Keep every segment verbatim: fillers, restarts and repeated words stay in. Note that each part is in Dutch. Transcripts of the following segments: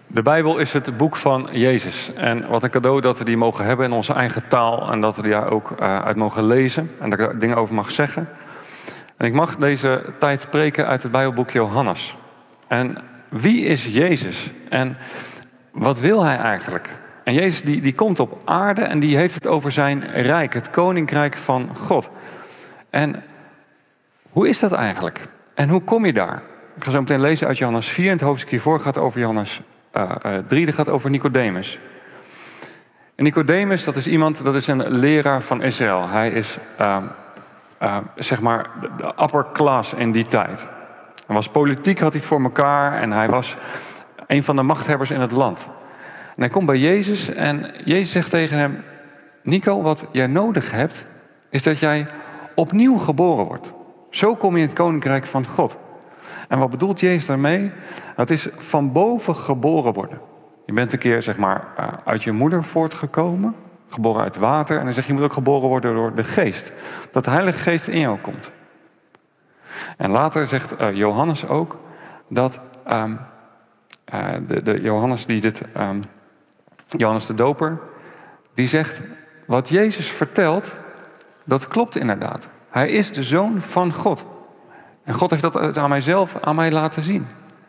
De Bijbel is het boek van Jezus. En wat een cadeau dat we die mogen hebben in onze eigen taal. En dat we die daar ook uh, uit mogen lezen. En dat ik er dingen over mag zeggen. En ik mag deze tijd spreken uit het Bijbelboek Johannes. En wie is Jezus? En wat wil hij eigenlijk? En Jezus die, die komt op aarde en die heeft het over zijn rijk. Het koninkrijk van God. En hoe is dat eigenlijk? En hoe kom je daar? Ik ga zo meteen lezen uit Johannes vier. En het hoofdstuk hiervoor gaat over Johannes uh, uh, drie. Dat gaat over Nicodemus. En Nicodemus, dat is iemand, dat is een leraar van Israël. Hij is, uh, uh, zeg maar, de upper class in die tijd. Hij was politiek, had hij het voor elkaar. En hij was een van de machthebbers in het land. En hij komt bij Jezus en Jezus zegt tegen hem: Nico, wat jij nodig hebt, is dat jij opnieuw geboren wordt. Zo kom je in het koninkrijk van God. En wat bedoelt Jezus daarmee? Dat is van boven geboren worden. Je bent een keer, zeg maar, uit je moeder voortgekomen, geboren uit water. En dan zeg je, je moet ook geboren worden door de geest. Dat de Heilige Geest in jou komt. En later zegt uh, Johannes ook dat um, uh, de, de Johannes die dit, um, Johannes de Doper, die zegt, wat Jezus vertelt, dat klopt inderdaad. Hij is de Zoon van God. En God heeft dat aan mijzelf, aan mij laten zien.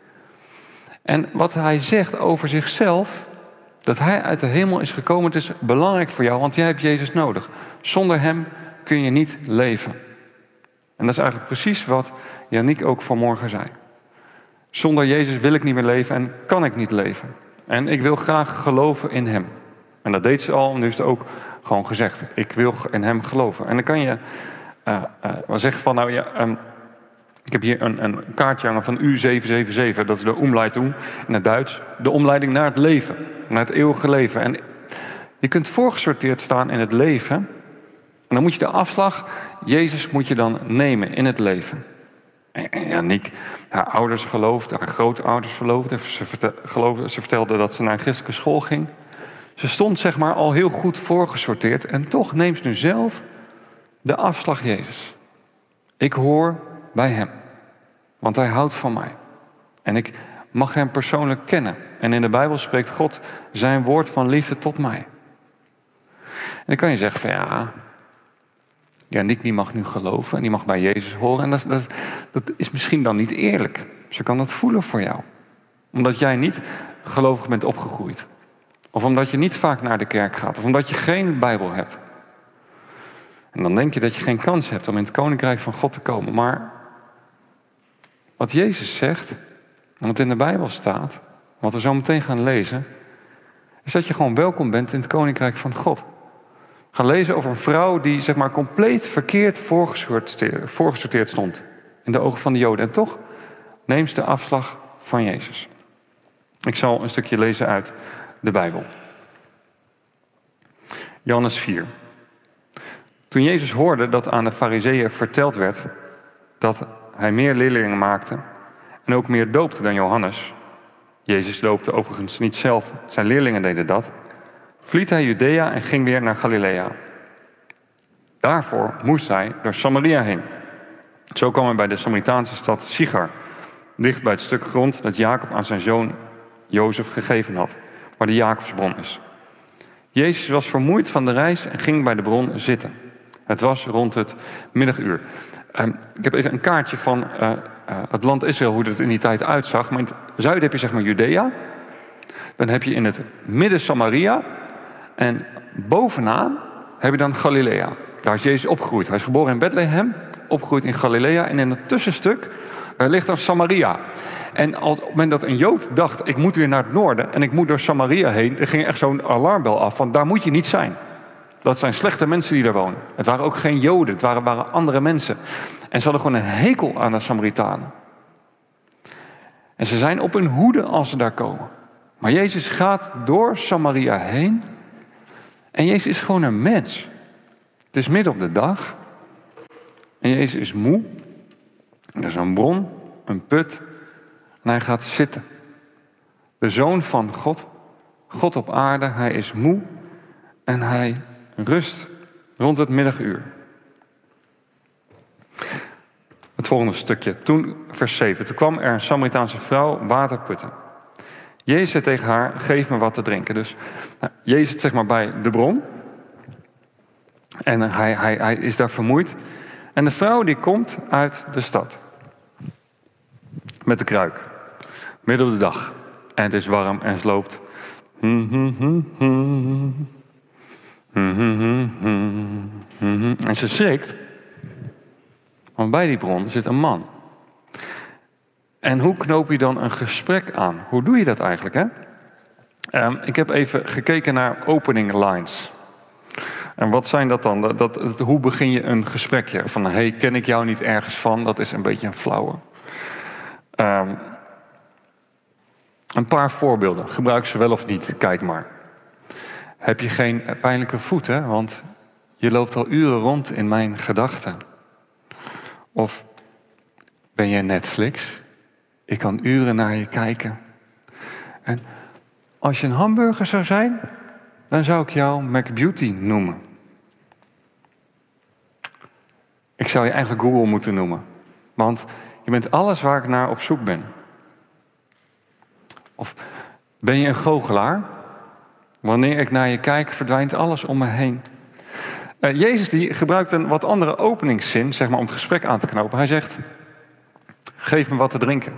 En wat hij zegt over zichzelf, dat hij uit de hemel is gekomen, het is belangrijk voor jou, want jij hebt Jezus nodig. Zonder hem kun je niet leven. En dat is eigenlijk precies wat Yannick ook vanmorgen zei. Zonder Jezus wil ik niet meer leven en kan ik niet leven. En ik wil graag geloven in hem. En dat deed ze al, en nu is het ook gewoon gezegd. Ik wil in hem geloven. En dan kan je uh, uh, wel zeggen van, nou ja, um, ik heb hier een, een kaartje hangen van U zeven zeven zeven. Dat is de Umleitung in het Duits. De omleiding naar het leven, naar het eeuwige leven. En je kunt voorgesorteerd staan in het leven. En dan moet je de afslag, Jezus moet je dan nemen in het leven. En Yannick, haar ouders geloofden, haar grootouders geloofden. Ze, verte, geloofden, ze vertelde dat ze naar een christelijke school ging. Ze stond zeg maar al heel goed voorgesorteerd. En toch neemt ze nu zelf de afslag Jezus. Ik hoor bij hem. Want hij houdt van mij. En ik mag hem persoonlijk kennen. En in de Bijbel spreekt God zijn woord van liefde tot mij. En dan kan je zeggen van ja, Yannick die mag nu geloven en die mag bij Jezus horen. En dat, dat, dat is misschien dan niet eerlijk. Ze kan dat voelen voor jou. Omdat jij niet gelovig bent opgegroeid. Of omdat je niet vaak naar de kerk gaat. Of omdat je geen Bijbel hebt. En dan denk je dat je geen kans hebt om in het koninkrijk van God te komen. Maar wat Jezus zegt, en wat in de Bijbel staat, wat we zo meteen gaan lezen, is dat je gewoon welkom bent in het koninkrijk van God. We gaan lezen over een vrouw die zeg maar compleet verkeerd voorgesorteerd, voorgesorteerd stond in de ogen van de Joden. En toch neemt ze de afslag van Jezus. Ik zal een stukje lezen uit de Bijbel. Johannes vier. Toen Jezus hoorde dat aan de Farizeeën verteld werd dat hij meer leerlingen maakte en ook meer doopte dan Johannes. Jezus doopte overigens niet zelf, zijn leerlingen deden dat. Verliet hij Judea en ging weer naar Galilea. Daarvoor moest hij door Samaria heen. Zo kwam hij bij de Samaritaanse stad Sichar, dicht bij het stuk grond dat Jacob aan zijn zoon Jozef gegeven had, waar de Jacobsbron is. Jezus was vermoeid van de reis en ging bij de bron zitten. Het was rond het middaguur. Um, ik heb even een kaartje van uh, uh, het land Israël, hoe het in die tijd uitzag. Maar in het zuiden heb je zeg maar Judea. Dan heb je in het midden Samaria. En bovenaan heb je dan Galilea. Daar is Jezus opgegroeid. Hij is geboren in Bethlehem, opgegroeid in Galilea. En in het tussenstuk uh, ligt dan Samaria. En op het moment dat een Jood dacht, ik moet weer naar het noorden en ik moet door Samaria heen, er ging echt zo'n alarmbel af van daar moet je niet zijn. Dat zijn slechte mensen die daar wonen. Het waren ook geen Joden, het waren, waren andere mensen. En ze hadden gewoon een hekel aan de Samaritanen. En ze zijn op hun hoede als ze daar komen. Maar Jezus gaat door Samaria heen. En Jezus is gewoon een mens. Het is midden op de dag. En Jezus is moe. Er is een bron, een put. En hij gaat zitten. De Zoon van God. God op aarde. Hij is moe. En hij rust rond het middaguur. Het volgende stukje. Toen, vers zeven. Toen kwam er een Samaritaanse vrouw water putten. Jezus zei tegen haar, geef me wat te drinken. Dus nou, Jezus zit zeg maar bij de bron. En hij, hij, hij is daar vermoeid. En de vrouw die komt uit de stad. Met de kruik. Midden op de dag. En het is warm en ze loopt. En ze schrikt. Want bij die bron zit een man. En hoe knoop je dan een gesprek aan? Hoe doe je dat eigenlijk, hè? Um, ik heb even gekeken naar opening lines. En wat zijn dat dan? Dat, dat, dat, hoe begin je een gesprekje? Van, hey, ken ik jou niet ergens van? Dat is een beetje een flauwe. Um, een paar voorbeelden. Gebruik ze wel of niet. Kijk maar. Heb je geen pijnlijke voeten? Want je loopt al uren rond in mijn gedachten. Of ben jij Netflix? Ik kan uren naar je kijken. En als je een hamburger zou zijn, dan zou ik jou McBeauty noemen. Ik zou je eigenlijk Google moeten noemen. Want je bent alles waar ik naar op zoek ben. Of ben je een goochelaar? Wanneer ik naar je kijk, verdwijnt alles om me heen. Uh, Jezus die gebruikt een wat andere openingszin, zeg maar, om het gesprek aan te knopen. Hij zegt, geef me wat te drinken.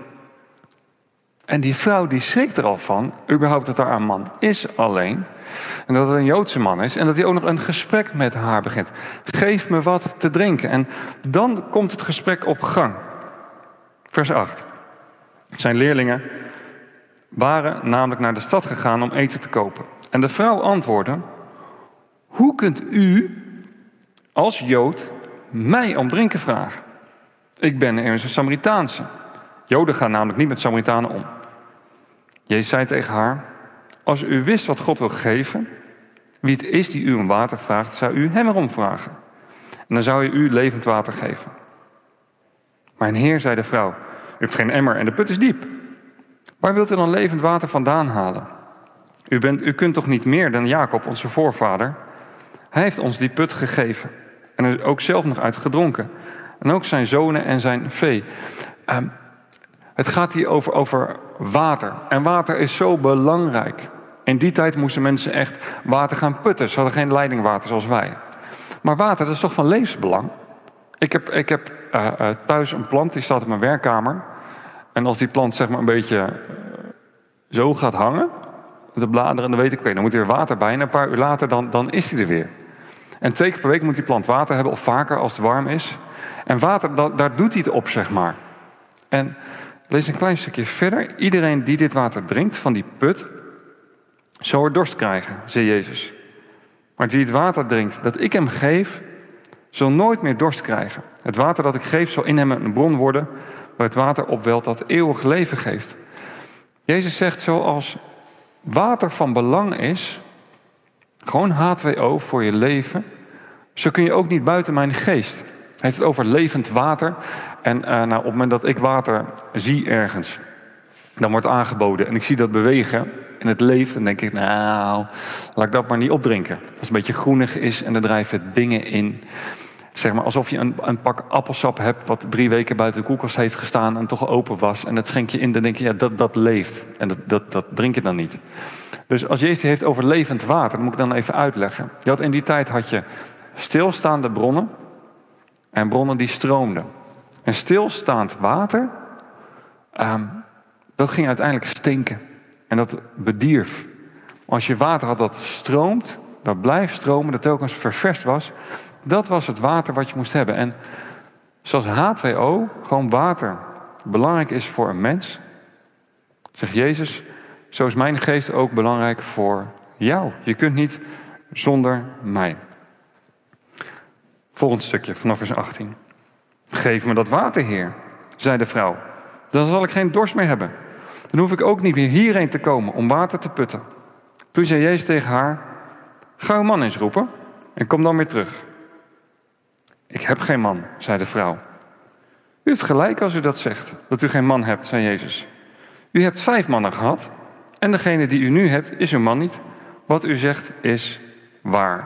En die vrouw die schrikt er al van, überhaupt dat daar een man is alleen. En dat het een Joodse man is. En dat hij ook nog een gesprek met haar begint. Geef me wat te drinken. En dan komt het gesprek op gang. Vers acht. Zijn leerlingen waren namelijk naar de stad gegaan om eten te kopen. En de vrouw antwoordde, hoe kunt u als Jood mij om drinken vragen? Ik ben immers een Samaritaanse. Joden gaan namelijk niet met Samaritanen om. Jezus zei tegen haar, als u wist wat God wil geven, wie het is die u om water vraagt, zou u hem erom vragen. En dan zou hij u levend water geven. Mijn Heer, zei de vrouw, u hebt geen emmer en de put is diep. Waar wilt u dan levend water vandaan halen? U, bent, u kunt toch niet meer dan Jacob, onze voorvader? Hij heeft ons die put gegeven. En er is ook zelf nog uit gedronken. En ook zijn zonen en zijn vee. Um, het gaat hier over, over water. En water is zo belangrijk. In die tijd moesten mensen echt water gaan putten. Ze hadden geen leidingwater zoals wij. Maar water, dat is toch van levensbelang? Ik heb, ik heb uh, uh, thuis een plant, die staat in mijn werkkamer. En als die plant zeg maar een beetje uh, zo gaat hangen, de bladeren, dan weet ik, oké, okay, dan moet er weer water bij. En een paar uur later, dan, dan is die er weer. En twee keer per week moet die plant water hebben, of vaker als het warm is. En water, dat, daar doet hij het op, zeg maar. En lees een klein stukje verder. Iedereen die dit water drinkt van die put, zal er dorst krijgen, zei Jezus. Maar die het water drinkt dat ik hem geef, zal nooit meer dorst krijgen. Het water dat ik geef zal in hem een bron worden, waar het water opwelt dat eeuwig leven geeft. Jezus zegt, zoals water van belang is, gewoon H twee O voor je leven, zo kun je ook niet buiten mijn geest. Hij heeft het over levend water. En uh, nou, op het moment dat ik water zie ergens, dan wordt aangeboden en ik zie dat bewegen en het leeft, dan denk ik, nou, laat ik dat maar niet opdrinken. Als het een beetje groenig is en er drijven dingen in. Zeg maar alsof je een, een pak appelsap hebt wat drie weken buiten de koelkast heeft gestaan en toch open was. En dat schenk je in, dan denk je, ja, dat, dat leeft. En dat, dat, dat drink je dan niet. Dus als Jezus heeft over levend water, dat moet ik dan even uitleggen. Je had in die tijd had je stilstaande bronnen en bronnen die stroomden. En stilstaand water, um, dat ging uiteindelijk stinken. En dat bedierf. Als je water had dat stroomt, dat blijft stromen, dat telkens ververst was, dat was het water wat je moest hebben. En zoals H twee O, gewoon water, belangrijk is voor een mens, zegt Jezus, zo is mijn geest ook belangrijk voor jou. Je kunt niet zonder mij. Volgend stukje, vanaf vers achttien. Geef me dat water, Heer, zei de vrouw. Dan zal ik geen dorst meer hebben. Dan hoef ik ook niet meer hierheen te komen om water te putten. Toen zei Jezus tegen haar, ga uw man eens roepen en kom dan weer terug. Ik heb geen man, zei de vrouw. U hebt gelijk als u dat zegt, dat u geen man hebt, zei Jezus. U hebt vijf mannen gehad en degene die u nu hebt is uw man niet. Wat u zegt is waar.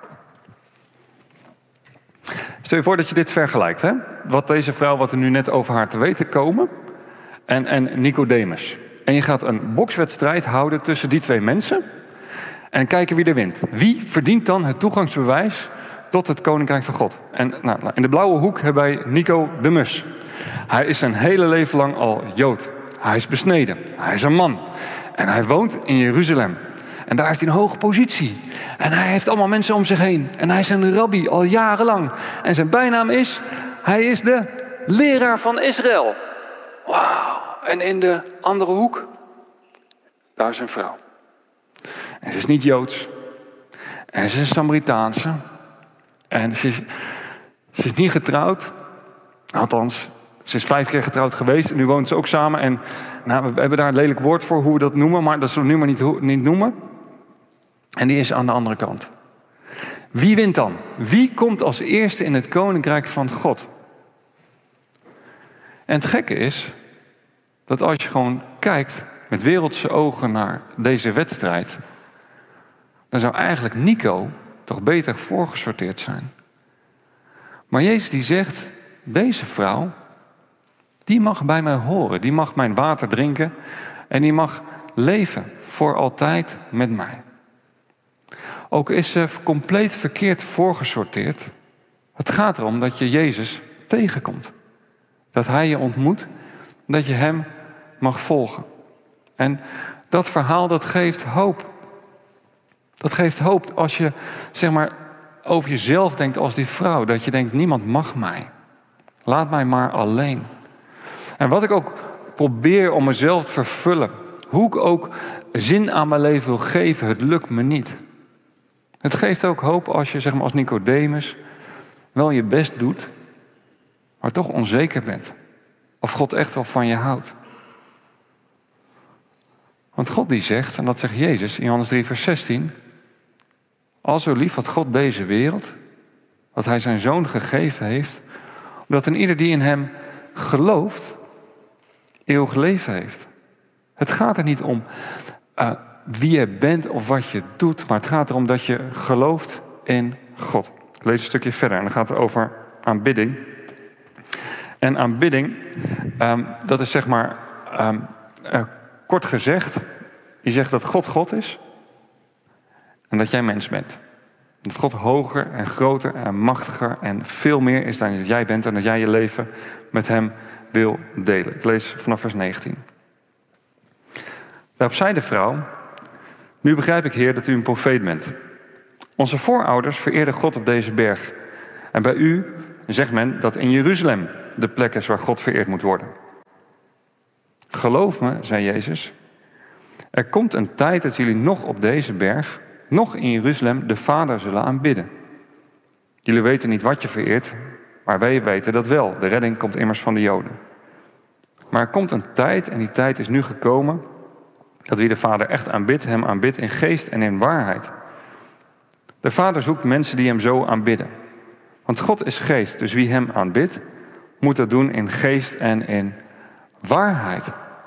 Stel je voor dat je dit vergelijkt, hè? Wat deze vrouw, wat er nu net over haar te weten komen, en, en Nicodemus. En je gaat een bokswedstrijd houden tussen die twee mensen. En kijken wie er wint. Wie verdient dan het toegangsbewijs tot het Koninkrijk van God? En nou, in de blauwe hoek hebben wij Nico de Mus. Hij is zijn hele leven lang al Jood. Hij is besneden. Hij is een man. En hij woont in Jeruzalem. En daar heeft hij een hoge positie. En hij heeft allemaal mensen om zich heen. En hij is een rabbi al jarenlang. En zijn bijnaam is... Hij is de leraar van Israël. Wauw. En in de andere hoek... Daar is een vrouw. En ze is niet Joods. En ze is Samaritaanse. En ze is, ze is niet getrouwd. Althans, ze is vijf keer getrouwd geweest. En nu woont ze ook samen. En nou, we hebben daar een lelijk woord voor hoe we dat noemen. Maar dat zullen we nu maar niet, niet noemen. En die is aan de andere kant. Wie wint dan? Wie komt als eerste in het Koninkrijk van God? En het gekke is... dat als je gewoon kijkt... met wereldse ogen naar deze wedstrijd... dan zou eigenlijk Nico toch beter voorgesorteerd zijn. Maar Jezus die zegt... deze vrouw... die mag bij mij horen. Die mag mijn water drinken. En die mag leven voor altijd met mij. Ook is ze compleet verkeerd voorgesorteerd. Het gaat erom dat je Jezus tegenkomt. Dat hij je ontmoet. Dat je hem mag volgen. En dat verhaal dat geeft hoop. Dat geeft hoop als je zeg maar over jezelf denkt als die vrouw. Dat je denkt, niemand mag mij. Laat mij maar alleen. En wat ik ook probeer om mezelf te vervullen. Hoe ik ook zin aan mijn leven wil geven. Het lukt me niet. Het geeft ook hoop als je zeg maar als Nicodemus wel je best doet. Maar toch onzeker bent. Of God echt wel van je houdt. Want God die zegt, en dat zegt Jezus in Johannes drie vers zestien... Al zo lief had God deze wereld, dat hij zijn zoon gegeven heeft... omdat een ieder die in hem gelooft, eeuwig leven heeft. Het gaat er niet om uh, wie je bent of wat je doet... maar het gaat erom dat je gelooft in God. Ik lees een stukje verder en dan gaat het over aanbidding. En aanbidding, um, dat is zeg maar... Um, uh, Kort gezegd, je zegt dat God God is en dat jij mens bent. Dat God hoger en groter en machtiger en veel meer is dan dat jij bent en dat jij je leven met hem wil delen. Ik lees vanaf vers negentien. Daarop zei de vrouw, nu begrijp ik, Heer, dat u een profeet bent. Onze voorouders vereerden God op deze berg. En bij u zegt men dat in Jeruzalem de plek is waar God vereerd moet worden. Geloof me, zei Jezus, er komt een tijd dat jullie nog op deze berg, nog in Jeruzalem, de Vader zullen aanbidden. Jullie weten niet wat je vereert, maar wij weten dat wel. De redding komt immers van de Joden. Maar er komt een tijd, en die tijd is nu gekomen, dat wie de Vader echt aanbidt, hem aanbidt in geest en in waarheid. De Vader zoekt mensen die hem zo aanbidden. Want God is geest, dus wie hem aanbidt, moet dat doen in geest en in waarheid.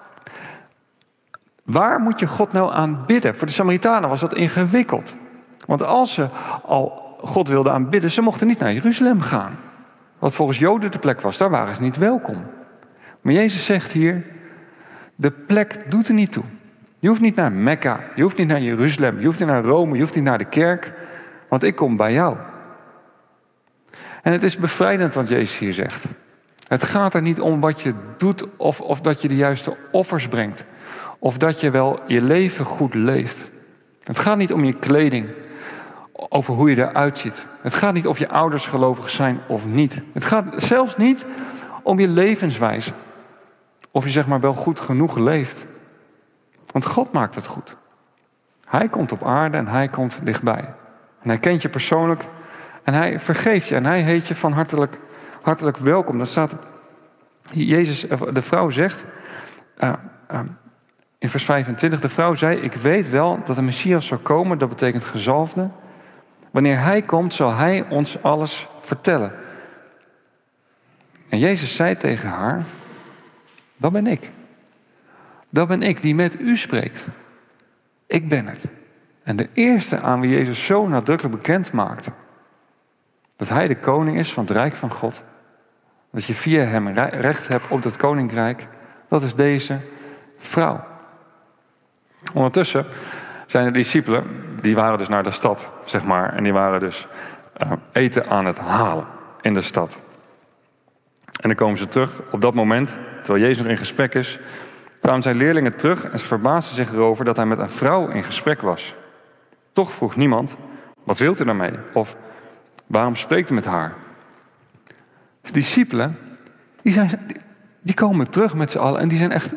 Waar moet je God nou aanbidden? Voor de Samaritanen was dat ingewikkeld. Want als ze al God wilden aanbidden, ze mochten niet naar Jeruzalem gaan. Wat volgens Joden de plek was, daar waren ze niet welkom. Maar Jezus zegt hier, de plek doet er niet toe. Je hoeft niet naar Mekka, je hoeft niet naar Jeruzalem, je hoeft niet naar Rome, je hoeft niet naar de kerk. Want ik kom bij jou. En het is bevrijdend wat Jezus hier zegt. Het gaat er niet om wat je doet of, of dat je de juiste offers brengt. Of dat je wel je leven goed leeft. Het gaat niet om je kleding. Over hoe je eruit ziet. Het gaat niet of je ouders gelovig zijn of niet. Het gaat zelfs niet om je levenswijze. Of je zeg maar wel goed genoeg leeft. Want God maakt het goed. Hij komt op aarde en hij komt dichtbij. En hij kent je persoonlijk. En hij vergeeft je. En hij heet je van hartelijk, hartelijk welkom. Dat staat... Jezus, de vrouw zegt... Uh, uh, in vers vijfentwintig, de vrouw zei... Ik weet wel dat de Messias zal komen. Dat betekent gezalfde. Wanneer hij komt, zal hij ons alles vertellen. En Jezus zei tegen haar... Dat ben ik. Dat ben ik die met u spreekt. Ik ben het. En de eerste aan wie Jezus zo nadrukkelijk bekend maakte... dat hij de koning is van het rijk van God... dat je via hem recht hebt op dat koninkrijk... dat is deze vrouw. Ondertussen zijn de discipelen, die waren dus naar de stad, zeg maar. En die waren dus uh, eten aan het halen in de stad. En dan komen ze terug op dat moment, terwijl Jezus nog in gesprek is, kwamen zijn leerlingen terug en ze verbaasden zich erover dat hij met een vrouw in gesprek was. Toch vroeg niemand, wat wilt u daarmee? Of waarom spreekt u met haar? Dus de discipelen, die, zijn, die, die komen terug met z'n allen en die zijn echt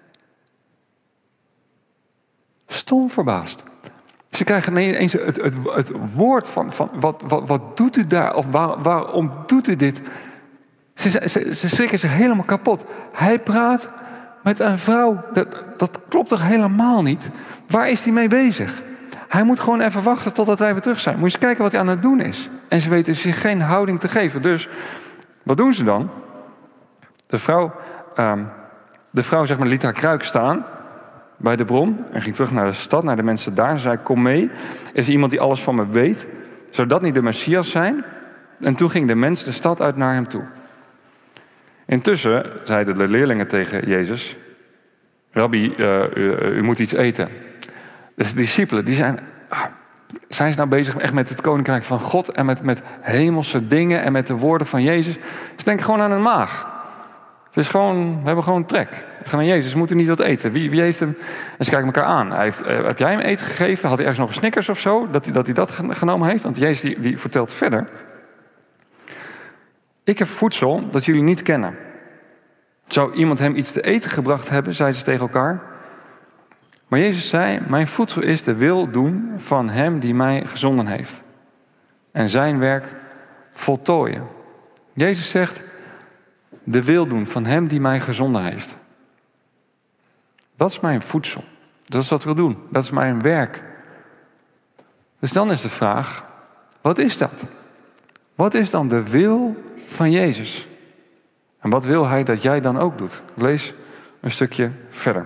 stom verbaasd. Ze krijgen ineens het, het, het woord van, van wat, wat, wat doet u daar? Of waar, waarom doet u dit? Ze, ze, ze schrikken zich helemaal kapot. Hij praat met een vrouw. Dat, dat klopt toch helemaal niet? Waar is hij mee bezig? Hij moet gewoon even wachten totdat wij weer terug zijn. Moet je eens kijken wat hij aan het doen is. En ze weten zich geen houding te geven. Dus, wat doen ze dan? De vrouw, um, de vrouw zeg maar, liet haar kruik staan bij de bron en ging terug naar de stad, naar de mensen daar. Ze zei, kom mee. Is er iemand die alles van me weet? Zou dat niet de Messias zijn? En toen ging de mens de stad uit naar hem toe. Intussen zeiden de leerlingen tegen Jezus, Rabbi, uh, u, u moet iets eten. Dus de discipelen, die zijn, ah, zijn ze nou bezig echt met het koninkrijk van God en met, met hemelse dingen en met de woorden van Jezus? Ze denken gewoon aan hun maag. Het is gewoon, we hebben gewoon trek. We gaan naar Jezus, we moeten niet wat eten. Wie, wie heeft hem? En ze kijken elkaar aan. Hij heeft, uh, heb jij hem eten gegeven? Had hij ergens nog een Snickers of zo? Dat hij dat, hij dat genomen heeft? Want Jezus die, die vertelt verder. Ik heb voedsel dat jullie niet kennen. Zou iemand hem iets te eten gebracht hebben, zeiden ze tegen elkaar. Maar Jezus zei, mijn voedsel is de wil doen van hem die mij gezonden heeft. En zijn werk voltooien. Jezus zegt, de wil doen van hem die mij gezonden heeft. Dat is mijn voedsel. Dat is wat ik wil doen. Dat is mijn werk. Dus dan is de vraag, wat is dat? Wat is dan de wil van Jezus? En wat wil hij dat jij dan ook doet? Ik lees een stukje verder.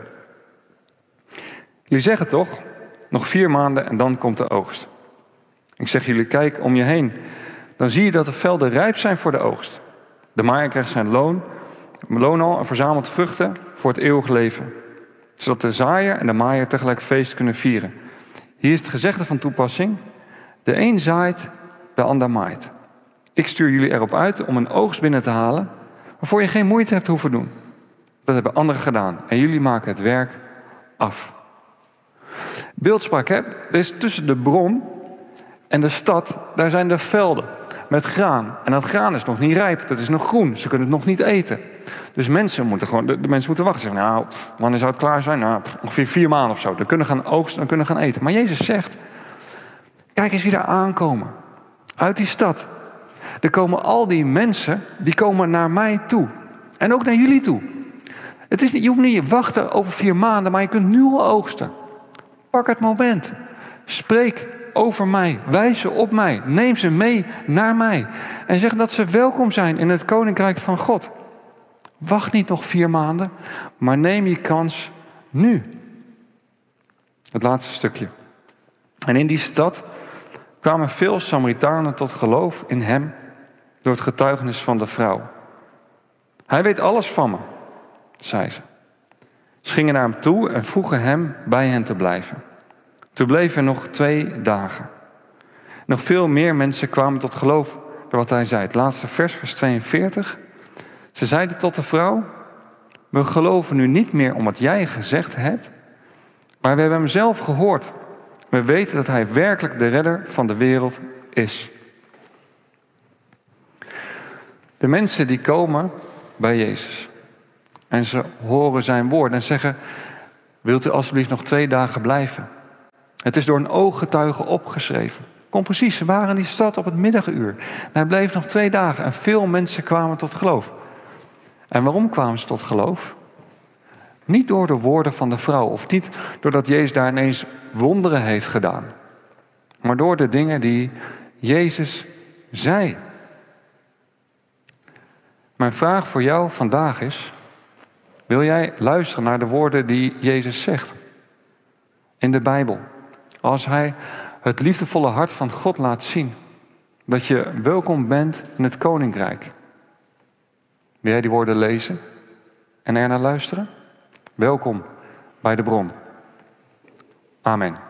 Jullie zeggen toch, nog vier maanden en dan komt de oogst. Ik zeg jullie, kijk om je heen. Dan zie je dat de velden rijp zijn voor de oogst. De maaier krijgt zijn loon, loon al en verzamelt vruchten voor het eeuwige leven. Zodat de zaaier en de maaier tegelijk feest kunnen vieren. Hier is het gezegde van toepassing. De een zaait, de ander maait. Ik stuur jullie erop uit om een oogst binnen te halen, waarvoor je geen moeite hebt hoeven doen. Dat hebben anderen gedaan en jullie maken het werk af. Beeldspraak, hè? Er is tussen de bron en de stad, daar zijn de velden met graan. En dat graan is nog niet rijp, dat is nog groen. Ze kunnen het nog niet eten. Dus mensen moeten gewoon, de, de mensen moeten wachten. Zeggen, nou, pff, wanneer zou het klaar zijn? Nou, pff, ongeveer vier maanden of zo. Dan kunnen gaan oogsten, dan kunnen gaan eten. Maar Jezus zegt, kijk eens wie daar aankomen. Uit die stad. Er komen al die mensen, die komen naar mij toe. En ook naar jullie toe. Het is niet, je hoeft niet te wachten over vier maanden, maar je kunt nu al oogsten. Pak het moment. Spreek over mij. Wijs ze op mij. Neem ze mee naar mij. En zeg dat ze welkom zijn in het koninkrijk van God. Wacht niet nog vier maanden, maar neem je kans nu. Het laatste stukje. En in die stad kwamen veel Samaritanen tot geloof in hem door het getuigenis van de vrouw. Hij weet alles van me, zei ze. Ze gingen naar hem toe en vroegen hem bij hen te blijven. Toen bleven er nog twee dagen. Nog veel meer mensen kwamen tot geloof door wat hij zei. Het laatste vers, vers tweeënveertig. Ze zeiden tot de vrouw, we geloven nu niet meer om wat jij gezegd hebt, maar we hebben hem zelf gehoord. We weten dat hij werkelijk de redder van de wereld is. De mensen die komen bij Jezus en ze horen zijn woord en zeggen, wilt u alsjeblieft nog twee dagen blijven? Het is door een ooggetuige opgeschreven. Kom precies, ze waren in die stad op het middaguur. En hij bleef nog twee dagen en veel mensen kwamen tot geloof. En waarom kwamen ze tot geloof? Niet door de woorden van de vrouw, of niet doordat Jezus daar ineens wonderen heeft gedaan. Maar door de dingen die Jezus zei. Mijn vraag voor jou vandaag is, wil jij luisteren naar de woorden die Jezus zegt in de Bijbel? Als hij het liefdevolle hart van God laat zien, dat je welkom bent in het koninkrijk. Wil jij die woorden lezen en ernaar luisteren? Welkom bij de bron. Amen.